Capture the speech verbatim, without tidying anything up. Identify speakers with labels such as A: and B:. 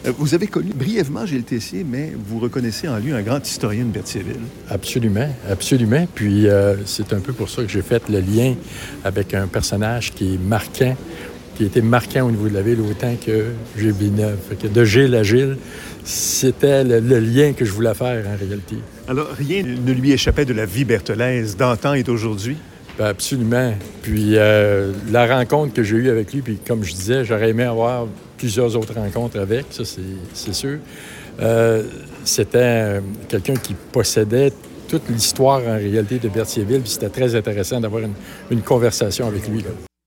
A: Euh, Vous avez connu brièvement Gilles Tessier, mais vous reconnaissez en lui un grand historien de Berthierville.
B: Absolument, absolument. Puis euh, c'est un peu pour ça que j'ai fait le lien avec un personnage qui est marquant, qui était marquant au niveau de la ville autant que Gilles Villeneuve. Fait que de Gilles à Gilles, c'était le, le lien que je voulais faire en réalité.
A: Alors, rien ne lui échappait de la vie berthelaise d'antan et d'aujourd'hui?
B: Ben, absolument. Puis euh, la rencontre que j'ai eue avec lui, puis comme je disais, j'aurais aimé avoir plusieurs autres rencontres avec, ça c'est, c'est sûr. Euh, c'était euh, quelqu'un qui possédait toute l'histoire en réalité de Berthierville, puis c'était très intéressant d'avoir une, une conversation avec lui, là.